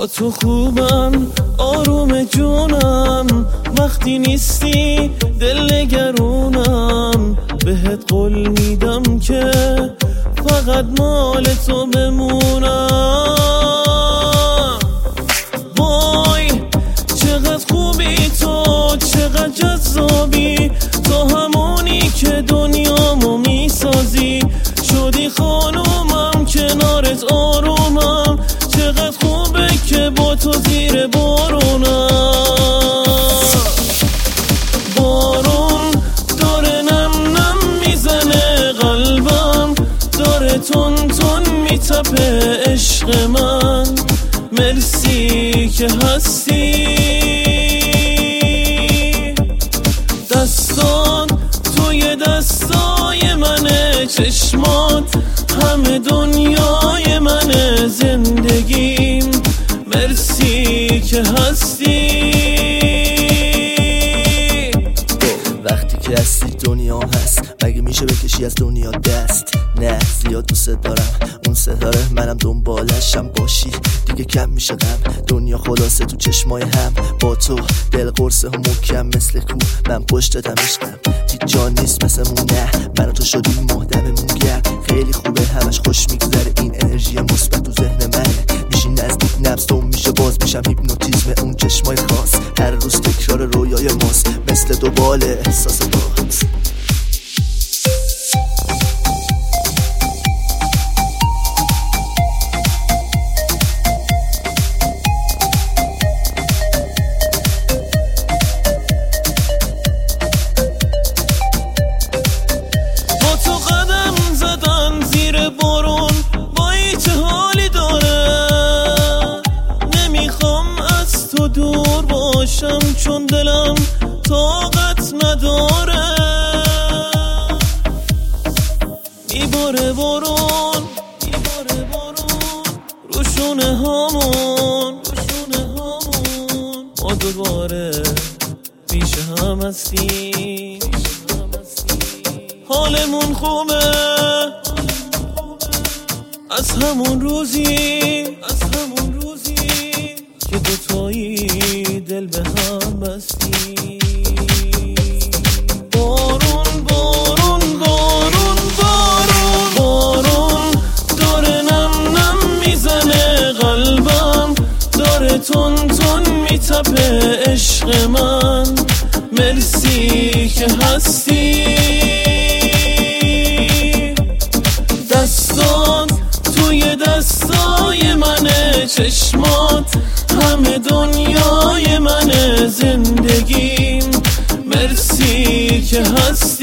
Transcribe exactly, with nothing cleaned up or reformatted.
با تو خوبم آروم جونم، وقتی نیستی دل نگرونم. بهت قول میدم که فقط مال تو بمونم. وای چقدر خوبی تو، چقدر جذابی، تو همونی که دنیامو میسازی. شدی خانومم کنارت آرومم، چقدر خوبه که با تو زیر بارونم. بارون داره نم نم میزنه قلبم، داره تون تون میتپه عشق من. مرسی که هستی، دستان توی دستای منه، چشمات همه دنیای منه، زندگیم. مرسی که هستی. وقتی که هستی دنیا هست، مگه میشه بکشی از دنیا دست؟ نه زیاد دوست دارم اون ستاره، منم دنبالشم، باشی دیگه کم میشه غم. دنیا خلاصه تو چشمای هم، با تو دل قرصه هم محکم مثل کو. من پشتتم عشقم، هیچ جا نیست مثل مون. نه من و تو شدیم مهدممون گرد، خیلی خوبه همش خوش میگذره. این انرژی مثبت تو ذهن منه، میشی نزدیک نبض تو میشه باز، میشم هیپنوتیزم اون چشمای خاص. هر روز تکرار رویای ماست، مثل دوبال احساس باز. بارون وای چه حالی داره، نمیخوام از تو دور باشم چون دلم طاقت نداره. میباره بارون، میباره بارون روشونه هامون، روشونه هامون. ما دوباره پیش هم هستیم، حالمون خوبه از همون روزی، از همون روزی که دوتایی دل به هم بستی. بارون بارون بارون بارون بارون داره نم نم میزنه قلبم، داره تون تون میتپه عشق من. مرسی که هستی، دستان توی دستای منه، چشمات همه دنیای منه، زندگیم. مرسی که هستی.